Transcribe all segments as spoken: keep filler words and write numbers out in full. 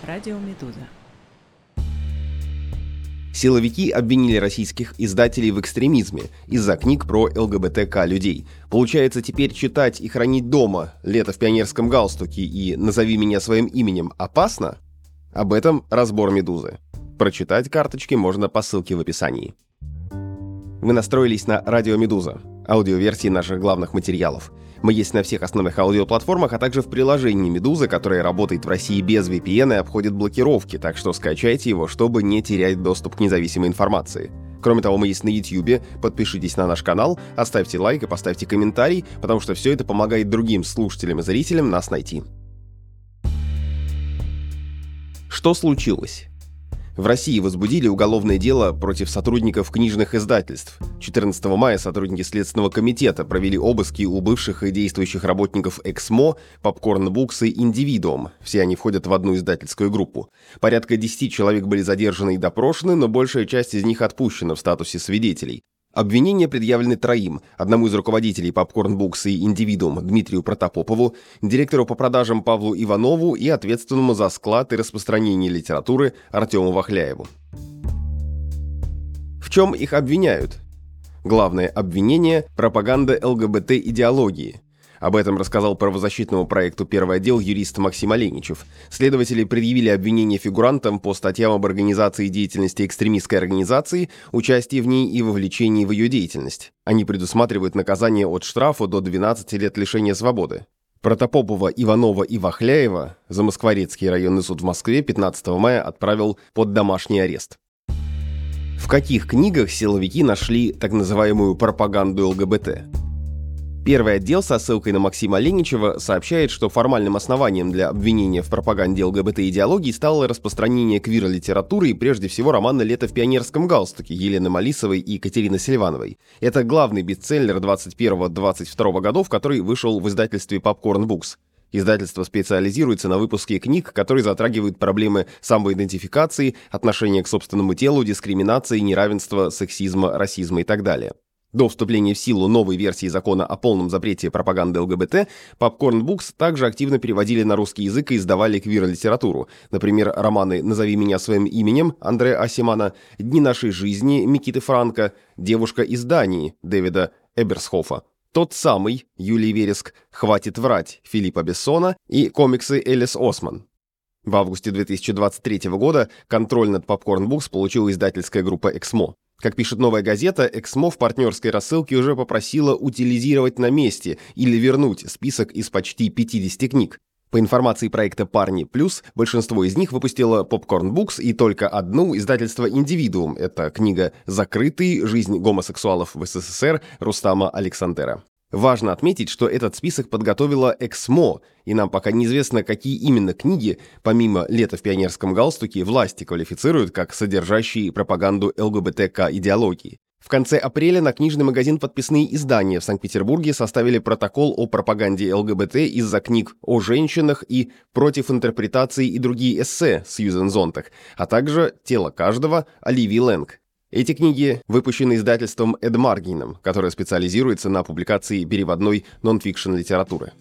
Радио Медуза. Силовики обвинили российских издателей в экстремизме из-за книг про эл гэ бэ тэ ка людей. Получается, теперь читать и хранить дома «Лето в пионерском галстуке» и «Назови меня своим именем» опасно? Об этом разбор «Медузы». Прочитать карточки можно по ссылке в описании. Вы настроились на Радио Медуза, аудиоверсии наших главных материалов. Мы есть на всех основных аудиоплатформах, а также в приложении «Медуза», которое работает в России без ви пи эн и обходит блокировки, так что скачайте его, чтобы не терять доступ к независимой информации. Кроме того, мы есть на YouTube, подпишитесь на наш канал, оставьте лайк и поставьте комментарий, потому что все это помогает другим слушателям и зрителям нас найти. Что случилось? В России возбудили уголовное дело против сотрудников книжных издательств. четырнадцатого мая сотрудники Следственного комитета провели обыски у бывших и действующих работников «Эксмо», «Попкорн Букс» и «Индивидуум». Все они входят в одну издательскую группу. Порядка десяти человек были задержаны и допрошены, но большая часть из них отпущена в статусе свидетелей. Обвинения предъявлены троим: одному из руководителей «Попкорн Букс» и «Индивидуум» Дмитрию Протопопову, директору по продажам Павлу Иванову и ответственному за склад и распространение литературы Артему Вахляеву. В чем их обвиняют? Главное обвинение – пропаганда эл гэ бэ тэ-идеологии. Об этом рассказал правозащитному проекту «Первый отдел» юрист Максим Оленичев. Следователи предъявили обвинения фигурантам по статьям об организации деятельности экстремистской организации, участии в ней и вовлечении в ее деятельность. Они предусматривают наказание от штрафа до двенадцати лет лишения свободы. Протопопова, Иванова и Вахляева Замоскворецкий районный суд в Москве пятнадцатого мая отправил под домашний арест. В каких книгах силовики нашли так называемую пропаганду эл гэ бэ тэ? Первый отдел со ссылкой на Максима Оленичева сообщает, что формальным основанием для обвинения в пропаганде эл гэ бэ тэ-идеологии стало распространение квир-литературы и прежде всего романа «Лето в пионерском галстуке» Елены Малисовой и Екатерины Селивановой. Это главный бестселлер двадцать первого — двадцать второго годов, который вышел в издательстве «Попкорн Букс». Издательство специализируется на выпуске книг, которые затрагивают проблемы самоидентификации, отношения к собственному телу, дискриминации, неравенства, сексизма, расизма и так далее. До вступления в силу новой версии закона о полном запрете пропаганды эл гэ бэ тэ, Popcorn Books также активно переводили на русский язык и издавали квир-литературу. Например, романы «Назови меня своим именем» Андреа Асимана, «Дни нашей жизни» Микиты Франко, «Девушка из Дании» Дэвида Эберсхофа, «Тот самый» Юлии Вереск, «Хватит врать» Филиппа Бессона и комиксы Элис Осман. В августе две тысячи двадцать третьего года контроль над Popcorn Books получила издательская группа «Эксмо». Как пишет «Новая газета», «Эксмо» в партнерской рассылке уже попросила утилизировать на месте или вернуть список из почти пятидесяти книг. По информации проекта «Парни плюс», большинство из них выпустило Popcorn Books и только одну издательство «Индивидуум». Это книга «Закрытый. Жизнь гомосексуалов в эс эс эс эр» Рустама Александера. Важно отметить, что этот список подготовила «Эксмо», и нам пока неизвестно, какие именно книги, помимо «Лета в пионерском галстуке», власти квалифицируют как содержащие пропаганду эл гэ бэ тэ-ка-идеологии. В конце апреля на книжный магазин «Подписные издания» в Санкт-Петербурге составили протокол о пропаганде эл гэ бэ тэ из-за книг о женщинах и «Против интерпретации» и другие эссе Сьюзен Зонтаг, а также «Тело каждого» Оливии Лэнг. Эти книги выпущены издательством Эд Маргином, которое специализируется на публикации переводной нон-фикшн литературы.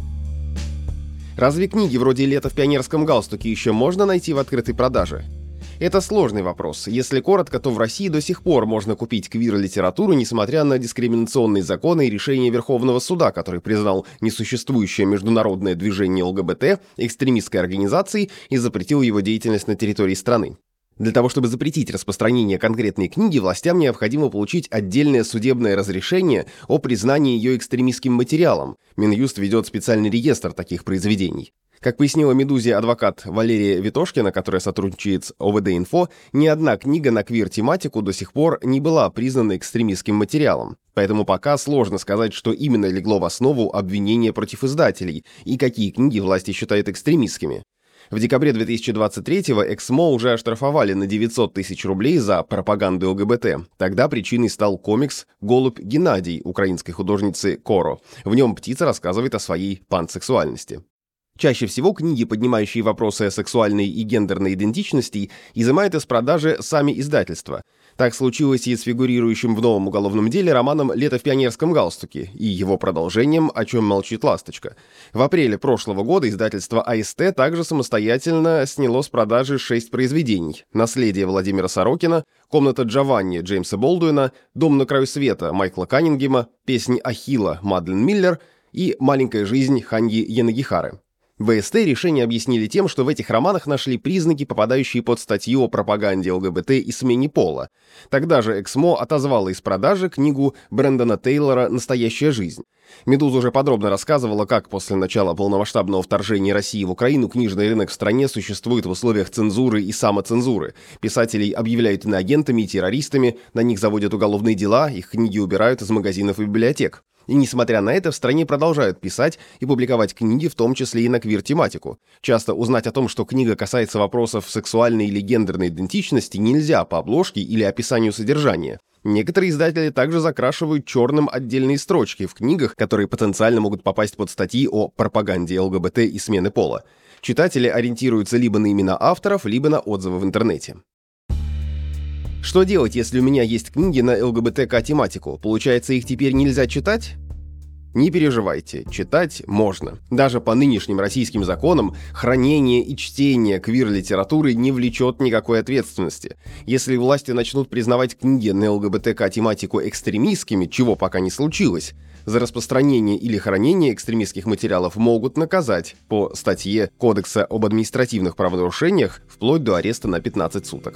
Разве книги вроде «Лето в пионерском галстуке» еще можно найти в открытой продаже? Это сложный вопрос. Если коротко, то в России до сих пор можно купить квир-литературу, несмотря на дискриминационные законы и решения Верховного суда, который признал несуществующее международное движение эл гэ бэ тэ экстремистской организацией и запретил его деятельность на территории страны. Для того, чтобы запретить распространение конкретной книги, властям необходимо получить отдельное судебное разрешение о признании ее экстремистским материалом. Минюст ведет специальный реестр таких произведений. Как пояснила «Медузе» адвокат Валерия Витошкина, которая сотрудничает с о вэ дэ-инфо, ни одна книга на квир-тематику до сих пор не была признана экстремистским материалом. Поэтому пока сложно сказать, что именно легло в основу обвинения против издателей и какие книги власти считают экстремистскими. В декабре две тысячи двадцать третьего «Эксмо» уже оштрафовали на девятьсот тысяч рублей за пропаганду эл гэ бэ тэ. Тогда причиной стал комикс «Голубь Геннадий» украинской художницы Коро. В нем птица рассказывает о своей пансексуальности. Чаще всего книги, поднимающие вопросы о сексуальной и гендерной идентичности, изымают из продажи сами издательства. Так случилось и с фигурирующим в новом уголовном деле романом «Лето в пионерском галстуке» и его продолжением «О чем молчит ласточка». В апреле прошлого года издательство а эс тэ также самостоятельно сняло с продажи шесть произведений: «Наследие» Владимира Сорокина, «Комната Джованни» Джеймса Болдуина, «Дом на краю света» Майкла Каннингема, «Песнь Ахилла» Мадлен Миллер и «Маленькая жизнь» Ханьи Янагихары. В а эс тэ решение объяснили тем, что в этих романах нашли признаки, попадающие под статью о пропаганде эл гэ бэ тэ и смене пола. Тогда же Эксмо отозвала из продажи книгу Брэндона Тейлора «Настоящая жизнь». «Медуза» уже подробно рассказывала, как после начала полномасштабного вторжения России в Украину книжный рынок в стране существует в условиях цензуры и самоцензуры. Писателей объявляют иноагентами и террористами, на них заводят уголовные дела, их книги убирают из магазинов и библиотек. И несмотря на это, в стране продолжают писать и публиковать книги, в том числе и на квир-тематику. Часто узнать о том, что книга касается вопросов сексуальной или гендерной идентичности, нельзя по обложке или описанию содержания. Некоторые издатели также закрашивают черным отдельные строчки в книгах, которые потенциально могут попасть под статьи о пропаганде эл гэ бэ тэ и смены пола. Читатели ориентируются либо на имена авторов, либо на отзывы в интернете. Что делать, если у меня есть книги на эл гэ бэ тэ ка тематику? Получается, их теперь нельзя читать? Не переживайте, читать можно. Даже по нынешним российским законам хранение и чтение квир-литературы не влечет никакой ответственности. Если власти начнут признавать книги на эл гэ бэ тэ ка тематику экстремистскими, чего пока не случилось, за распространение или хранение экстремистских материалов могут наказать по статье Кодекса об административных правонарушениях вплоть до ареста на пятнадцать суток.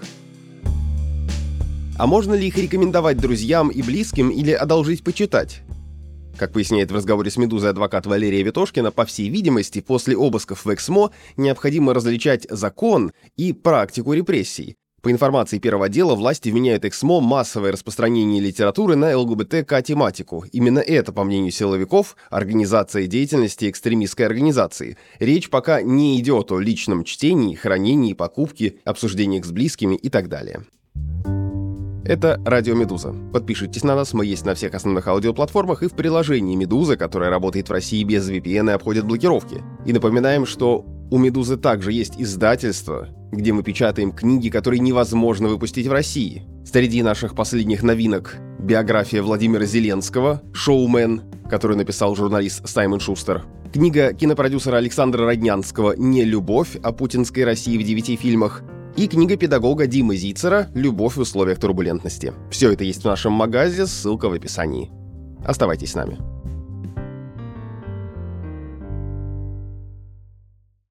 А можно ли их рекомендовать друзьям и близким или одолжить почитать? Как поясняет в разговоре с «Медузой» адвокат Валерия Ветошкина, по всей видимости, после обысков в Эксмо необходимо различать закон и практику репрессий. По информации первого отдела, власти вменяют Эксмо массовое распространение литературы на эл гэ бэ тэ ка тематику. Именно это, по мнению силовиков, организация деятельности экстремистской организации. Речь пока не идет о личном чтении, хранении, покупке, обсуждениях с близкими и так далее. Это Радио Медуза. Подпишитесь на нас, мы есть на всех основных аудиоплатформах и в приложении Медуза, которое работает в России без ви пи эн и обходит блокировки. И напоминаем, что у Медузы также есть издательство, где мы печатаем книги, которые невозможно выпустить в России. Среди наших последних новинок — биография Владимира Зеленского, «Шоумен», которую написал журналист Саймон Шустер, книга кинопродюсера Александра Роднянского «Не любовь» о путинской России в девяти фильмах, и книга педагога Димы Зицера «Любовь в условиях турбулентности». Все это есть в нашем магазе, ссылка в описании. Оставайтесь с нами.